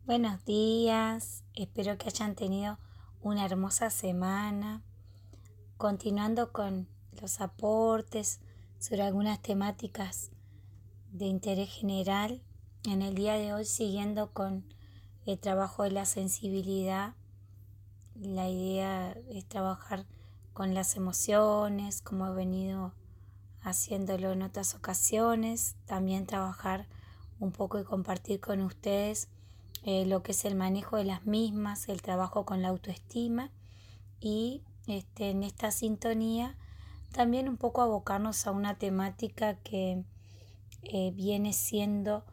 Buenos días, espero que hayan tenido una hermosa semana. Continuando con los aportes sobre algunas temáticas de interés general, en el día de hoy siguiendo con el trabajo de la sensibilidad, la idea es trabajar con las emociones, como he venido haciéndolo en otras ocasiones, también trabajar un poco y compartir con ustedes lo que es el manejo de las mismas, el trabajo con la autoestima y en esta sintonía también un poco abocarnos a una temática que viene siendo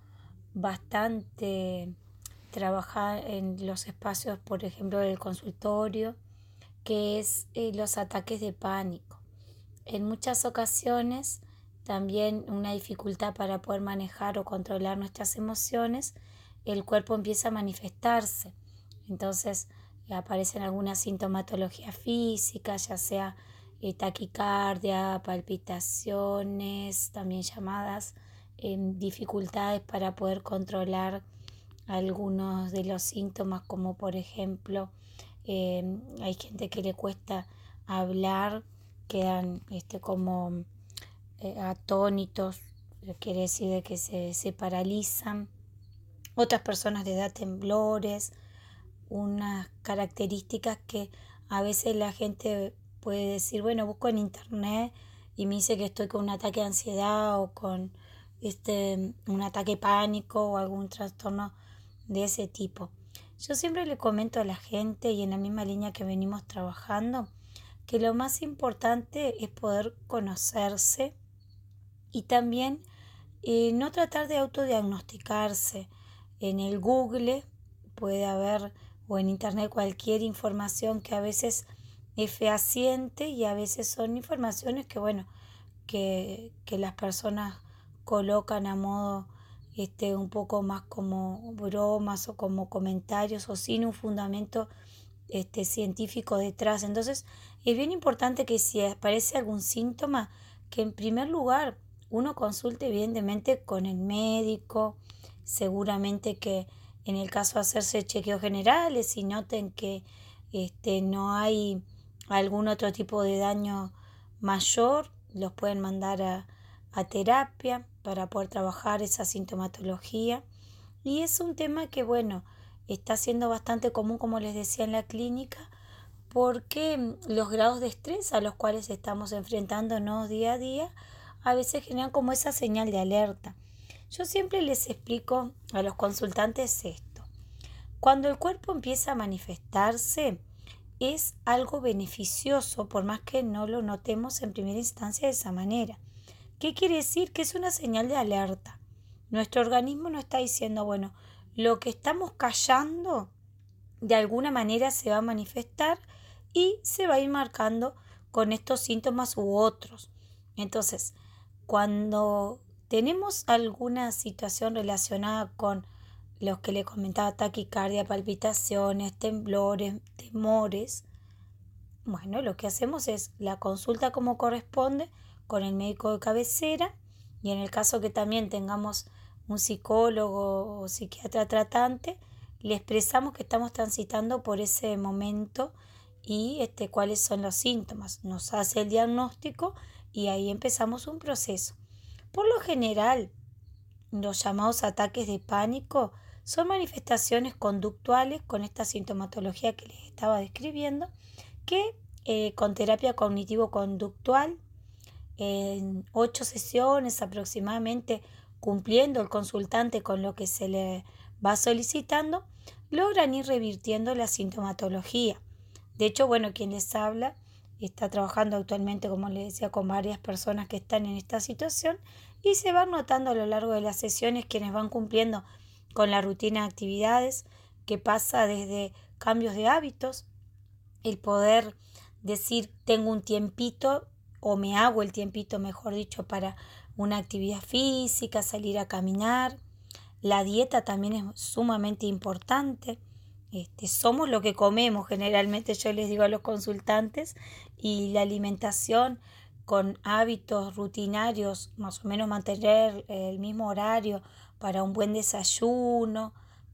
bastante trabajar en los espacios, por ejemplo, del consultorio, que es los ataques de pánico. En muchas ocasiones también una dificultad para poder manejar o controlar nuestras emociones, el cuerpo empieza a manifestarse. Entonces aparecen algunas sintomatologías físicas, ya sea taquicardia, palpitaciones, también llamadas dificultades para poder controlar algunos de los síntomas, como por ejemplo hay gente que le cuesta hablar, quedan como atónitos, quiere decir de que se paralizan. Otras personas les da temblores, unas características que a veces la gente puede decir, bueno, busco en internet y me dice que estoy con un ataque de ansiedad o con un ataque pánico o algún trastorno de ese tipo. Yo siempre le comento a la gente, y en la misma línea que venimos trabajando, que lo más importante es poder conocerse y también no tratar de autodiagnosticarse. En el Google puede haber, o en internet, cualquier información que a veces es fehaciente y a veces son informaciones que bueno, que las personas colocan a modo un poco más como bromas o como comentarios o sin un fundamento científico detrás. Entonces es bien importante que si aparece algún síntoma, que en primer lugar uno consulte evidentemente con el médico, seguramente que en el caso de hacerse chequeos generales, si noten que no hay algún otro tipo de daño mayor, los pueden mandar a terapia para poder trabajar esa sintomatología. Y es un tema que, bueno, está siendo bastante común, como les decía, en la clínica, porque los grados de estrés a los cuales estamos enfrentándonos día a día a veces generan como esa señal de alerta. Yo siempre les explico a los consultantes esto. Cuando el cuerpo empieza a manifestarse, es algo beneficioso, por más que no lo notemos en primera instancia de esa manera. ¿Qué quiere decir? Que es una señal de alerta. Nuestro organismo nos está diciendo, bueno, lo que estamos callando de alguna manera se va a manifestar y se va a ir marcando con estos síntomas u otros. Entonces, cuando tenemos alguna situación relacionada con los que le comentaba, taquicardia, palpitaciones, temblores, temores, bueno, lo que hacemos es la consulta como corresponde con el médico de cabecera, y en el caso que también tengamos un psicólogo o psiquiatra tratante, le expresamos que estamos transitando por ese momento y cuáles son los síntomas. Nos hace el diagnóstico y ahí empezamos un proceso. Por lo general, los llamados ataques de pánico son manifestaciones conductuales con esta sintomatología que les estaba describiendo, que con terapia cognitivo-conductual, en 8 sesiones aproximadamente, cumpliendo el consultante con lo que se le va solicitando, logran ir revirtiendo la sintomatología. De hecho, bueno, quien les habla está trabajando actualmente, como les decía, con varias personas que están en esta situación, y se van notando a lo largo de las sesiones quienes van cumpliendo con la rutina de actividades, que pasa desde cambios de hábitos, el poder decir tengo un tiempito o me hago el tiempito, mejor dicho, para una actividad física, salir a caminar. La dieta también es sumamente importante. Somos lo que comemos, generalmente yo les digo a los consultantes, y la alimentación con hábitos rutinarios, más o menos mantener el mismo horario para un buen desayuno,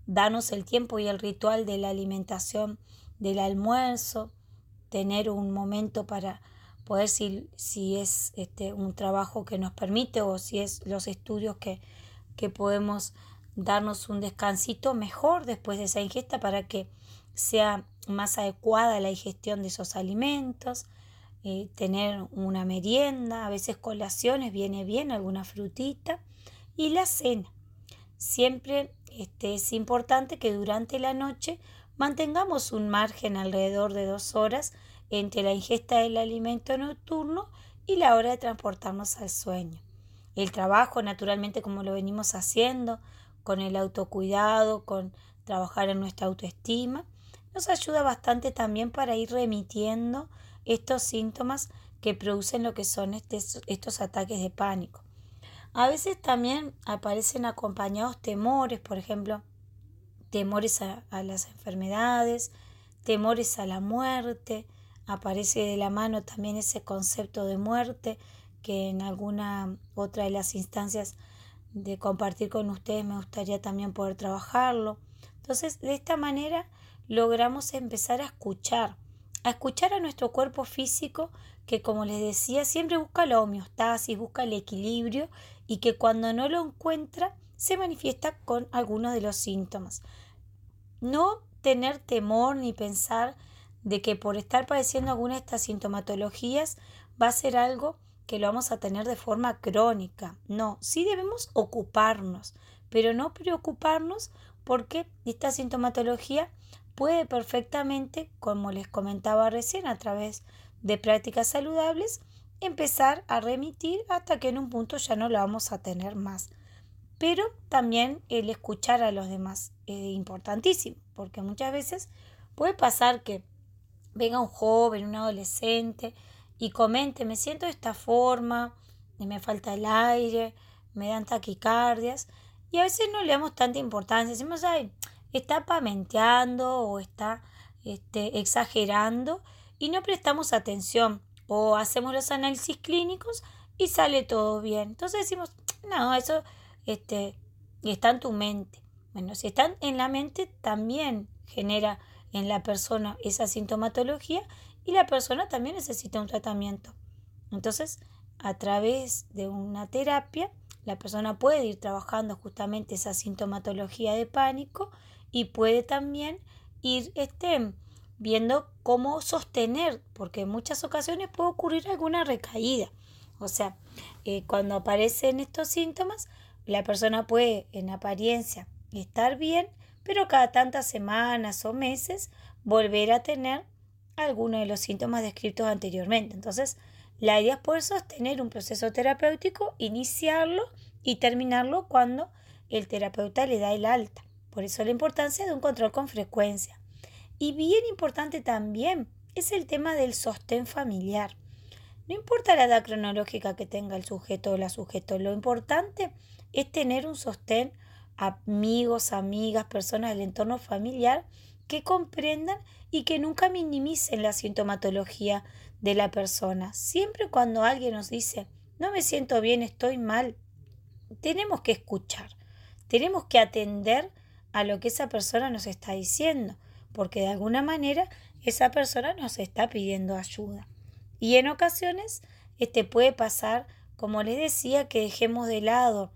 darnos el tiempo y el ritual de la alimentación del almuerzo, tener un momento para poder, si es un trabajo que nos permite o si es los estudios que podemos darnos un descansito mejor después de esa ingesta para que sea más adecuada la digestión de esos alimentos, tener una merienda, a veces colaciones viene bien, alguna frutita, y la cena. Siempre es importante que durante la noche mantengamos un margen alrededor de 2 horas entre la ingesta del alimento nocturno y la hora de transportarnos al sueño. El trabajo, naturalmente, como lo venimos haciendo, con el autocuidado, con trabajar en nuestra autoestima, nos ayuda bastante también para ir remitiendo estos síntomas que producen lo que son estos ataques de pánico. A veces también aparecen acompañados temores, por ejemplo, temores a las enfermedades, temores a la muerte. Aparece de la mano también ese concepto de muerte que en alguna otra de las instancias de compartir con ustedes me gustaría también poder trabajarlo. Entonces, de esta manera logramos empezar a escuchar a nuestro cuerpo físico que, como les decía, siempre busca la homeostasis, busca el equilibrio y que cuando no lo encuentra se manifiesta con algunos de los síntomas. No tener temor ni pensar de que por estar padeciendo alguna de estas sintomatologías va a ser algo que lo vamos a tener de forma crónica. No, sí debemos ocuparnos, pero no preocuparnos porque esta sintomatología puede perfectamente, como les comentaba recién, a través de prácticas saludables, empezar a remitir hasta que en un punto ya no la vamos a tener más. Pero también el escuchar a los demás es importantísimo, porque muchas veces puede pasar que venga un joven, un adolescente y comente, me siento de esta forma, me falta el aire, me dan taquicardias y a veces no le damos tanta importancia, decimos, ay, está pamenteando o está exagerando y no prestamos atención o hacemos los análisis clínicos y sale todo bien. Entonces decimos, no, eso está en tu mente. Bueno, si está en la mente también genera en la persona esa sintomatología y la persona también necesita un tratamiento. Entonces, a través de una terapia, la persona puede ir trabajando justamente esa sintomatología de pánico y puede también ir viendo cómo sostener, porque en muchas ocasiones puede ocurrir alguna recaída. O sea, cuando aparecen estos síntomas, la persona puede en apariencia estar bien, pero cada tantas semanas o meses volver a tener alguno de los síntomas descritos anteriormente. Entonces, la idea es poder sostener un proceso terapéutico, iniciarlo y terminarlo cuando el terapeuta le da el alta. Por eso la importancia de un control con frecuencia. Y bien importante también es el tema del sostén familiar. No importa la edad cronológica que tenga el sujeto o la sujeta, lo importante es tener un sostén, amigos, amigas, personas del entorno familiar que comprendan y que nunca minimicen la sintomatología de la persona. Siempre cuando alguien nos dice, no me siento bien, estoy mal, tenemos que escuchar, tenemos que atender a lo que esa persona nos está diciendo, porque de alguna manera esa persona nos está pidiendo ayuda. Y en ocasiones puede pasar, como les decía, que dejemos de lado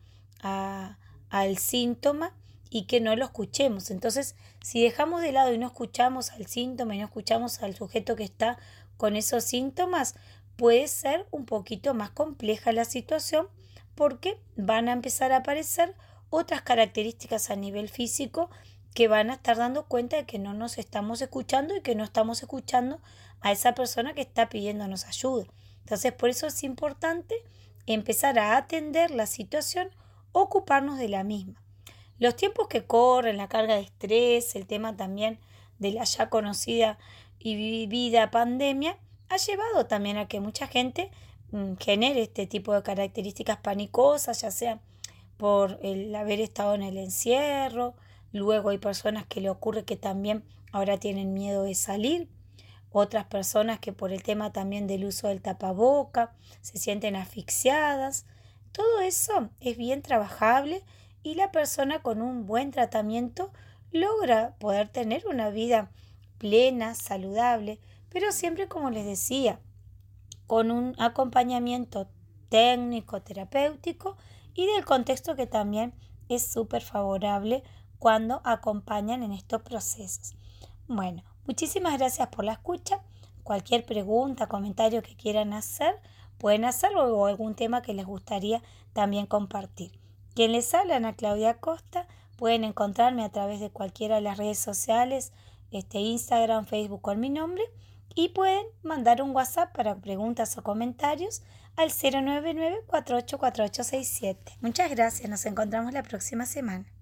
al síntoma y que no lo escuchemos. Entonces, si dejamos de lado y no escuchamos al síntoma y no escuchamos al sujeto que está con esos síntomas, puede ser un poquito más compleja la situación porque van a empezar a aparecer otras características a nivel físico que van a estar dando cuenta de que no nos estamos escuchando y que no estamos escuchando a esa persona que está pidiéndonos ayuda. Entonces, por eso es importante empezar a atender la situación, ocuparnos de la misma. Los tiempos que corren, la carga de estrés, el tema también de la ya conocida y vivida pandemia, ha llevado también a que mucha gente genere este tipo de características panicosas, ya sea por el haber estado en el encierro. Luego hay personas que le ocurre que también ahora tienen miedo de salir. Otras personas que por el tema también del uso del tapaboca se sienten asfixiadas. Todo eso es bien trabajable y la persona con un buen tratamiento logra poder tener una vida plena, saludable, pero siempre, como les decía, con un acompañamiento técnico, terapéutico y del contexto que también es súper favorable cuando acompañan en estos procesos. Bueno, muchísimas gracias por la escucha. Cualquier pregunta, comentario que quieran hacer, pueden hacerlo o algún tema que les gustaría también compartir. Quien les habla, Ana Claudia Costa. Pueden encontrarme a través de cualquiera de las redes sociales, Instagram, Facebook con mi nombre. Y pueden mandar un WhatsApp para preguntas o comentarios al 099-484867. Muchas gracias, nos encontramos la próxima semana.